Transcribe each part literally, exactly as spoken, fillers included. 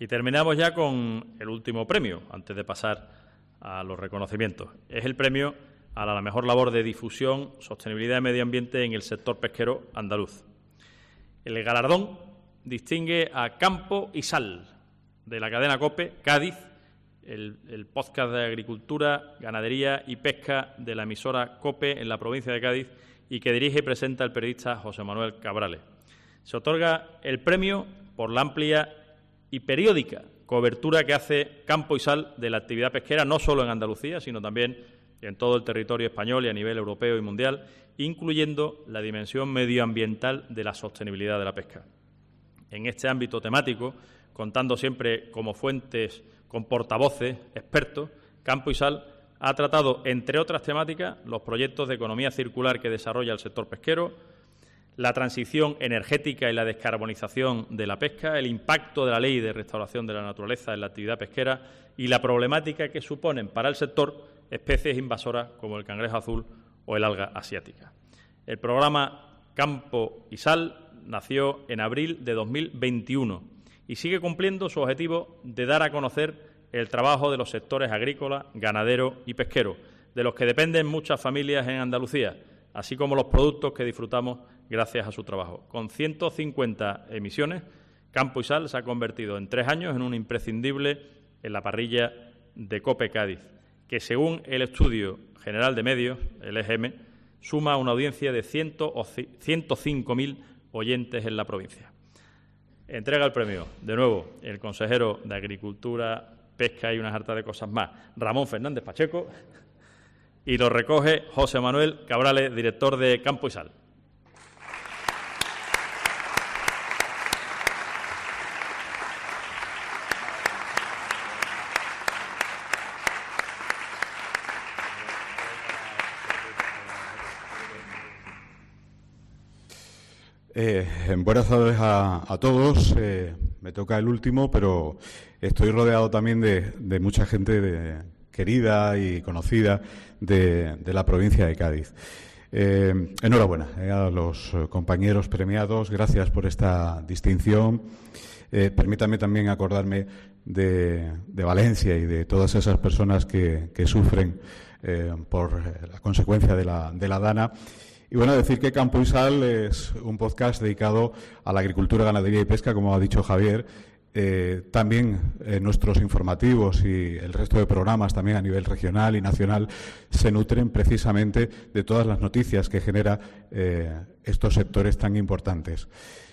Y terminamos ya con el último premio, antes de pasar a los reconocimientos. Es el premio a la mejor labor de difusión, sostenibilidad y medio ambiente en el sector pesquero andaluz. El galardón distingue a Campo y Sal, de la cadena COPE, Cádiz, el, el podcast de agricultura, ganadería y pesca de la emisora COPE en la provincia de Cádiz y que dirige y presenta el periodista José Manuel Cabrales. Se otorga el premio por la amplia y periódica cobertura que hace Campo y Sal de la actividad pesquera, no solo en Andalucía, sino también en todo el territorio español y a nivel europeo y mundial, incluyendo la dimensión medioambiental de la sostenibilidad de la pesca. En este ámbito temático, contando siempre como fuentes con portavoces expertos, Campo y Sal ha tratado, entre otras temáticas, los proyectos de economía circular que desarrolla el sector pesquero, la transición energética y la descarbonización de la pesca, el impacto de la Ley de Restauración de la Naturaleza en la actividad pesquera y la problemática que suponen para el sector especies invasoras como el cangrejo azul o el alga asiática. El programa Campo y Sal nació en abril de dos mil veintiuno y sigue cumpliendo su objetivo de dar a conocer el trabajo de los sectores agrícola, ganadero y pesquero, de los que dependen muchas familias en Andalucía, así como los productos que disfrutamos gracias a su trabajo. Con ciento cincuenta emisiones, Campo y Sal se ha convertido en tres años en un imprescindible en la parrilla de COPE Cádiz, que según el Estudio General de Medios, el E G M, suma una audiencia de ciento cinco mil oyentes en la provincia. Entrega el premio, de nuevo, el consejero de Agricultura, Pesca y unas hartas de cosas más, Ramón Fernández Pacheco, y lo recoge José Manuel Cabrales, director de Campo y Sal. Eh, buenas tardes a, a todos. Eh, me toca el último, pero estoy rodeado también de, de mucha gente de, querida y conocida de, de la provincia de Cádiz. Eh, enhorabuena eh, a los compañeros premiados. Gracias por esta distinción. Eh, permítanme también acordarme de, de Valencia y de todas esas personas que, que sufren eh, por la consecuencia de la, de la Dana. Y bueno, decir que Campo y Sal es un podcast dedicado a la agricultura, ganadería y pesca, como ha dicho Javier. Eh, también eh, nuestros informativos y el resto de programas, también a nivel regional y nacional, se nutren precisamente de todas las noticias que genera eh, estos sectores tan importantes.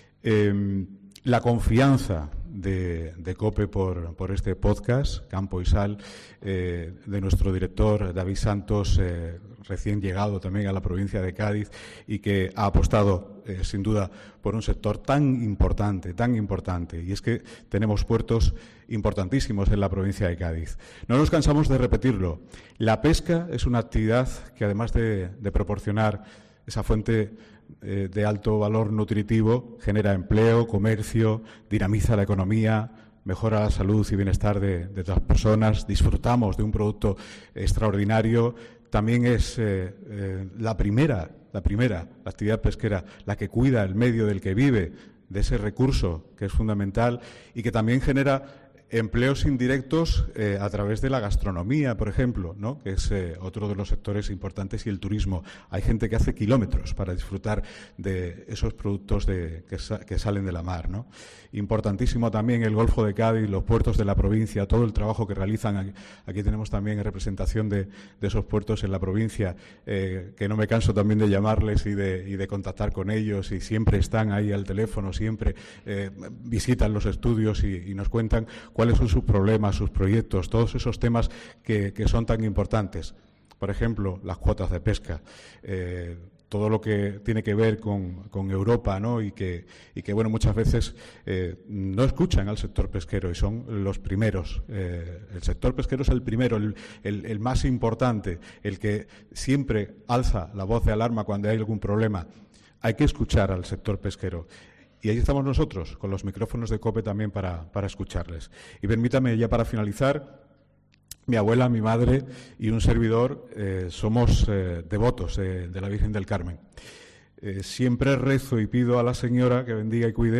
Eh, la confianza de, de COPE por, por este podcast, Campo y Sal, eh, de nuestro director David Santos, eh, recién llegado también a la provincia de Cádiz y que ha apostado, eh, sin duda, por un sector tan importante, tan importante. Y es que tenemos puertos importantísimos en la provincia de Cádiz. No nos cansamos de repetirlo. La pesca es una actividad que, además de, de proporcionar esa fuente eh, de alto valor nutritivo, genera empleo, comercio, dinamiza la economía, mejora la salud y bienestar de, de las personas, disfrutamos de un producto extraordinario. También es eh, eh, la primera, la primera, la actividad pesquera, la que cuida el medio del que vive, de ese recurso que es fundamental y que también genera empleos indirectos eh, a través de la gastronomía, por ejemplo, ¿no?, que es eh, otro de los sectores importantes, y el turismo. Hay gente que hace kilómetros para disfrutar de esos productos de, que, sa que salen de la mar, ¿no? Importantísimo también el Golfo de Cádiz, los puertos de la provincia, todo el trabajo que realizan. Aquí, aquí tenemos también representación de, de esos puertos en la provincia, eh, que no me canso también de llamarles y de, y de contactar con ellos, y siempre están ahí al teléfono, siempre eh, visitan los estudios y, y nos cuentan cuáles son sus problemas, sus proyectos, todos esos temas que, que son tan importantes. Por ejemplo, las cuotas de pesca, eh, todo lo que tiene que ver con, con Europa, ¿no?, y que, y que bueno, muchas veces eh, no escuchan al sector pesquero y son los primeros. Eh, el sector pesquero es el primero, el, el, el más importante, el que siempre alza la voz de alarma cuando hay algún problema. Hay que escuchar al sector pesquero. Y ahí estamos nosotros, con los micrófonos de COPE también para, para escucharles. Y permítame, ya para finalizar, mi abuela, mi madre y un servidor eh, somos eh, devotos eh, de la Virgen del Carmen. Eh, siempre rezo y pido a la Señora que bendiga y cuide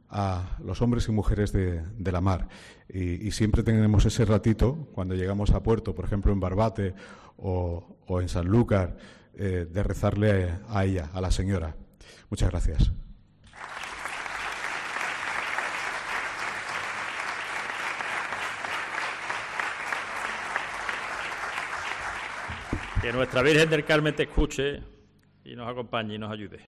a los hombres y mujeres de, de la mar. Y, y siempre tenemos ese ratito, cuando llegamos a puerto, por ejemplo en Barbate o, o en Sanlúcar, eh, de rezarle a ella, a la señora. Muchas gracias. Que nuestra Virgen del Carmen te escuche y nos acompañe y nos ayude.